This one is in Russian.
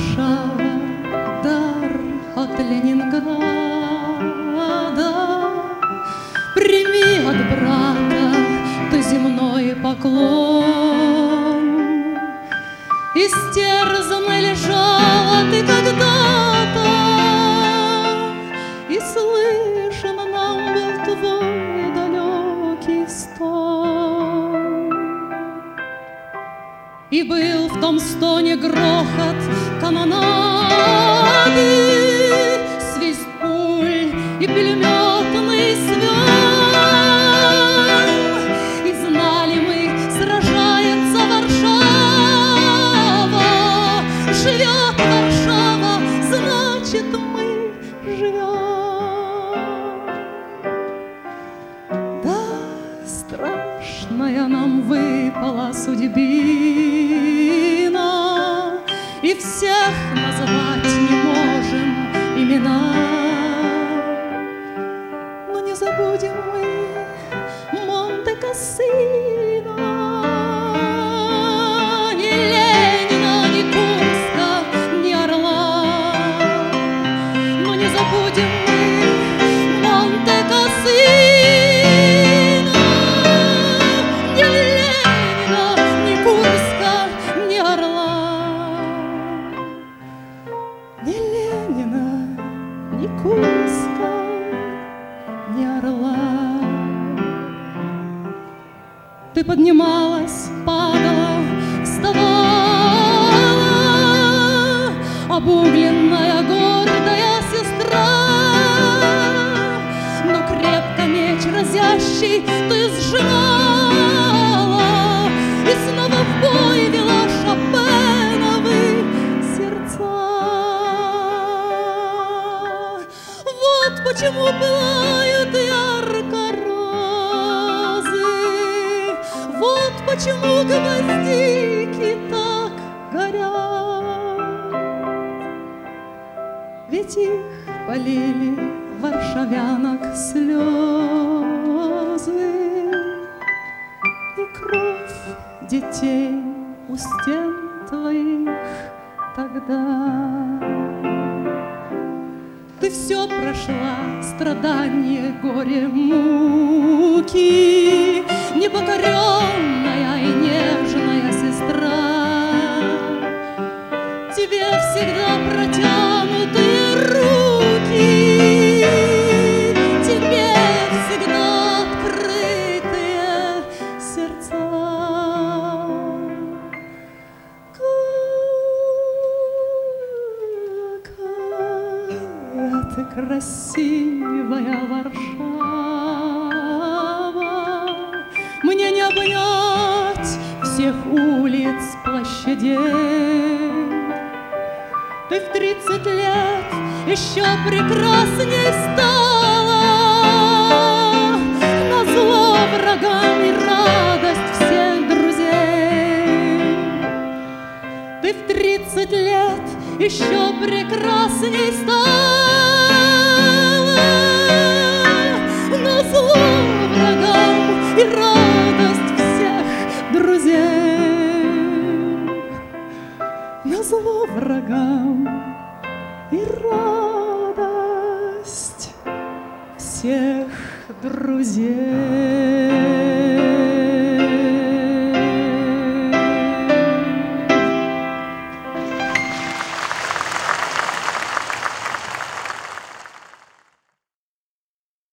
Варшава, дар от Ленинграда, прими от брата ты земной поклон. Истерзанной лежала ты когда-то, и слышен нам был твой далекий стон. И был в том стоне грохот канонады, свист пуль и пулеметный звон. И знали мы, сражается Варшава, живет Варшава, значит мы живем. Да, страшная нам выпала судьбина, и всех назвать не можем имена. Но не забудем мы Монте-Кассино, ни Ленина, ни Курска, ни Орла. Но не забудем мы Монте-Кассино, ни Ленина, ни Курска, ни Орла. Ни Ленина, ни Курска, ни Орла. Ты поднималась, падала, вставала, обугленная гордая сестра. Но крепко меч разящий ты сжимала, и снова в бой вела Шопеновы сердца. Вот почему пылают ярко розы, вот почему гвоздики так горят. Ведь их полили варшавянок слезы и кровь детей у стен твоих тогда. Ты все прошла, страдания, горе, муки, непокоренная и нежная сестра. Тебе всегда протянуты руки, тебе всегда открытые сердца. Какая ты красивая Варшава, мне не обнять всех улиц, площадей. Ты в 30 лет еще прекрасней стала, назло врагам и радость всех друзей. Ты в 30 лет еще прекрасней стала, назло врагам и радость всех друзей. Назло врагам и радость всех друзей.